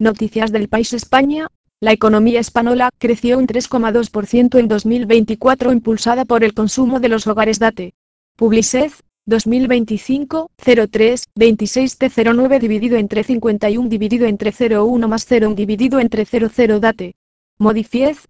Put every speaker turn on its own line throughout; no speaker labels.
Noticias del País España. La economía española creció un 3,2% en 2024 impulsada por el consumo de los hogares. Date. Publicez, 2025, 03, 26 T09 dividido entre 51 dividido entre 0,1 más 0,1 dividido entre 0,0 Date. Modifiez,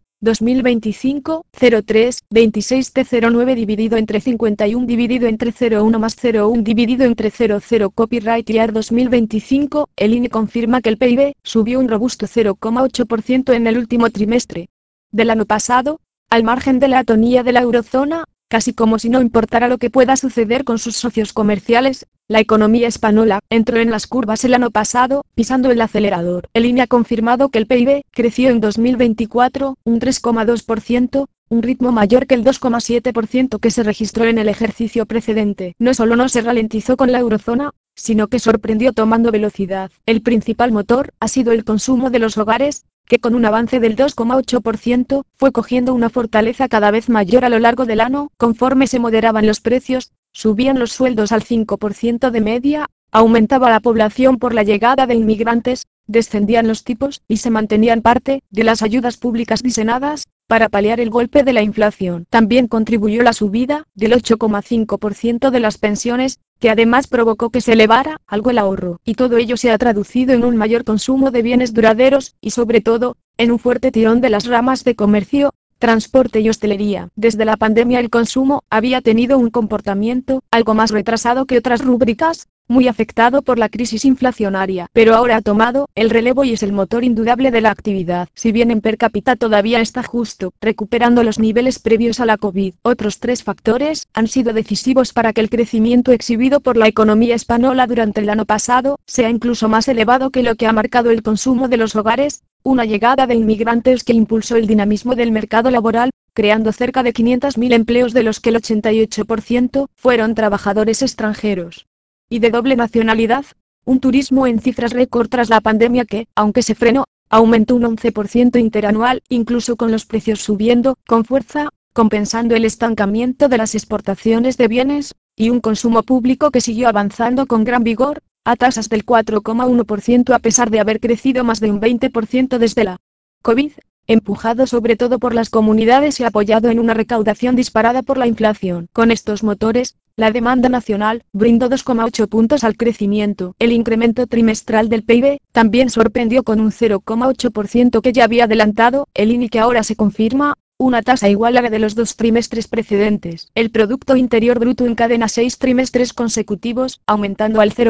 2025, 03, 26 T09 dividido entre 51 dividido entre 0,1 más 0,1 dividido entre 0,0 Copyright Year 2025, el INE confirma que el PIB subió un robusto 0,8% en el último trimestre del año pasado, al margen de la atonía de la eurozona, casi como si no importara lo que pueda suceder con sus socios comerciales. La economía española entró en las curvas el año pasado, pisando el acelerador. El INE ha confirmado que el PIB creció en 2024 un 3,2%, un ritmo mayor que el 2,7% que se registró en el ejercicio precedente. No solo no se ralentizó con la eurozona, sino que sorprendió tomando velocidad. El principal motor ha sido el consumo de los hogares, que con un avance del 2,8% fue cogiendo una fortaleza cada vez mayor a lo largo del año. Conforme se moderaban los precios, subían los sueldos al 5% de media, aumentaba la población por la llegada de inmigrantes, descendían los tipos y se mantenían parte de las ayudas públicas diseñadas para paliar el golpe de la inflación. También contribuyó la subida del 8,5% de las pensiones, que además provocó que se elevara algo el ahorro. Y todo ello se ha traducido en un mayor consumo de bienes duraderos y sobre todo, en un fuerte tirón de las ramas de comercio, transporte y hostelería. Desde la pandemia el consumo había tenido un comportamiento algo más retrasado que otras rúbricas, muy afectado por la crisis inflacionaria, pero ahora ha tomado el relevo y es el motor indudable de la actividad. Si bien en per cápita todavía está justo recuperando los niveles previos a la COVID, otros tres factores han sido decisivos para que el crecimiento exhibido por la economía española durante el año pasado sea incluso más elevado que lo que ha marcado el consumo de los hogares. Una llegada de inmigrantes que impulsó el dinamismo del mercado laboral, creando cerca de 500.000 empleos de los que el 88% fueron trabajadores extranjeros y de doble nacionalidad, un turismo en cifras récord tras la pandemia que, aunque se frenó, aumentó un 11% interanual, incluso con los precios subiendo con fuerza, compensando el estancamiento de las exportaciones de bienes, y un consumo público que siguió avanzando con gran vigor, a tasas del 4,1% a pesar de haber crecido más de un 20% desde la COVID, empujado sobre todo por las comunidades y apoyado en una recaudación disparada por la inflación. Con estos motores, la demanda nacional brindó 2,8 puntos al crecimiento. El incremento trimestral del PIB también sorprendió con un 0,8% que ya había adelantado el INE, que ahora se confirma, una tasa igual a la de los dos trimestres precedentes. El Producto Interior Bruto encadena 6 trimestres consecutivos, aumentando al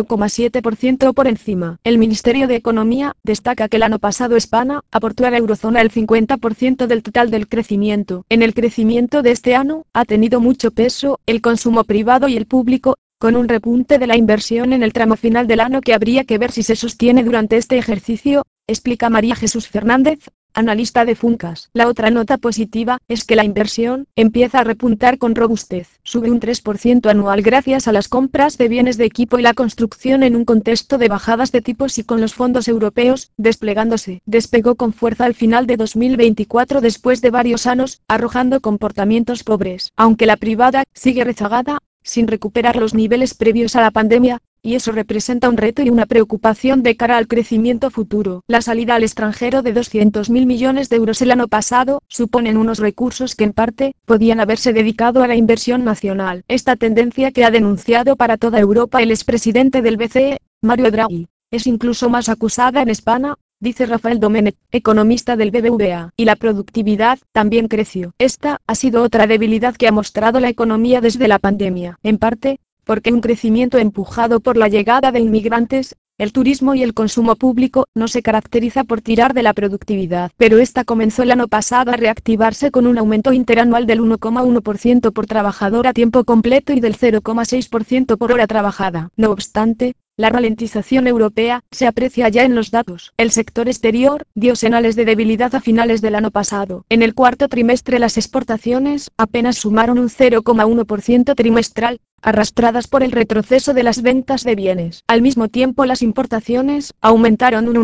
0,7% por encima. El Ministerio de Economía destaca que el año pasado España aportó a la eurozona el 50% del total del crecimiento. En el crecimiento de este año ha tenido mucho peso el consumo privado y el público, con un repunte de la inversión en el tramo final del año que habría que ver si se sostiene durante este ejercicio, explica María Jesús Fernández, analista de Funcas. La otra nota positiva es que la inversión empieza a repuntar con robustez. Sube un 3% anual gracias a las compras de bienes de equipo y la construcción en un contexto de bajadas de tipos y con los fondos europeos desplegándose. Despegó con fuerza al final de 2024 después de varios años, arrojando comportamientos pobres. Aunque la privada sigue rezagada, sin recuperar los niveles previos a la pandemia, y eso representa un reto y una preocupación de cara al crecimiento futuro. La salida al extranjero de 200.000 millones de euros el año pasado suponen unos recursos que en parte podían haberse dedicado a la inversión nacional. Esta tendencia, que ha denunciado para toda Europa el expresidente del BCE, Mario Draghi, es incluso más acusada en España, dice Rafael Domenech, economista del BBVA. Y la productividad también creció. Esta ha sido otra debilidad que ha mostrado la economía desde la pandemia. En parte, porque un crecimiento empujado por la llegada de inmigrantes, el turismo y el consumo público no se caracteriza por tirar de la productividad. Pero esta comenzó el año pasado a reactivarse con un aumento interanual del 1,1% por trabajador a tiempo completo y del 0,6% por hora trabajada. No obstante, la ralentización europea se aprecia ya en los datos. El sector exterior dio señales de debilidad a finales del año pasado. En el cuarto trimestre las exportaciones apenas sumaron un 0,1% trimestral, arrastradas por el retroceso de las ventas de bienes. Al mismo tiempo las importaciones aumentaron un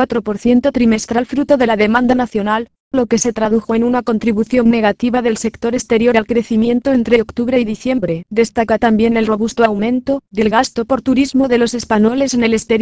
1,4% trimestral fruto de la demanda nacional, lo que se tradujo en una contribución negativa del sector exterior al crecimiento entre octubre y diciembre. Destaca también el robusto aumento del gasto por turismo de los españoles en el exterior,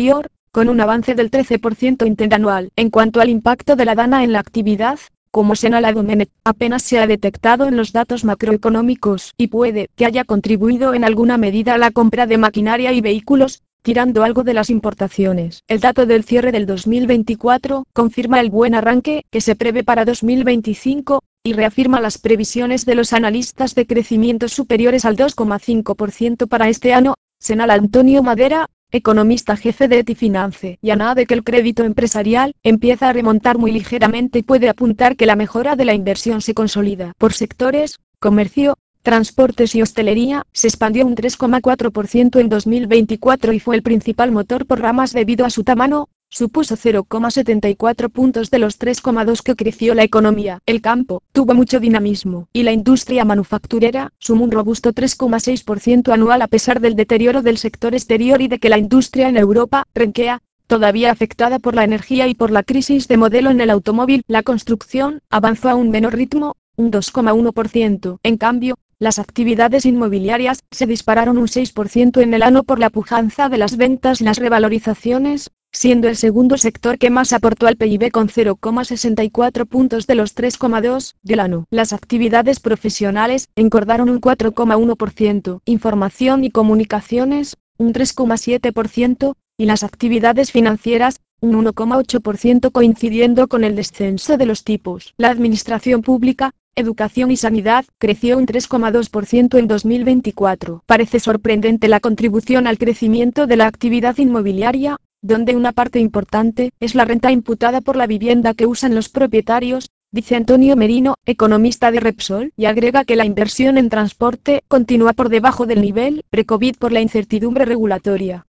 con un avance del 13% interanual. En cuanto al impacto de la DANA en la actividad, como señala Domenech, apenas se ha detectado en los datos macroeconómicos y puede que haya contribuido en alguna medida a la compra de maquinaria y vehículos, tirando algo de las importaciones. El dato del cierre del 2024 confirma el buen arranque que se prevé para 2025 y reafirma las previsiones de los analistas de crecimiento superiores al 2,5% para este año, señala Antonio Madera, economista jefe de Etifinance, y añade que el crédito empresarial empieza a remontar muy ligeramente y puede apuntar que la mejora de la inversión se consolida. Por sectores, comercio, transportes y hostelería, se expandió un 3,4% en 2024 y fue el principal motor por ramas debido a su tamaño, supuso 0,74 puntos de los 3,2 que creció la economía. El campo tuvo mucho dinamismo, y la industria manufacturera sumó un robusto 3,6% anual a pesar del deterioro del sector exterior y de que la industria en Europa renquea, todavía afectada por la energía y por la crisis de modelo en el automóvil. La construcción avanzó a un menor ritmo, un 2,1%. En cambio, las actividades inmobiliarias se dispararon un 6% en el año por la pujanza de las ventas y las revalorizaciones, siendo el segundo sector que más aportó al PIB con 0,64 puntos de los 3,2 del año. Las actividades profesionales engordaron un 4,1%, información y comunicaciones, un 3,7%, y las actividades financieras, un 1,8% coincidiendo con el descenso de los tipos. La administración pública, educación y sanidad creció un 3,2% en 2024. Parece sorprendente la contribución al crecimiento de la actividad inmobiliaria, donde una parte importante es la renta imputada por la vivienda que usan los propietarios, dice Antonio Merino, economista de Repsol, y agrega que la inversión en transporte continúa por debajo del nivel pre-COVID por la incertidumbre regulatoria.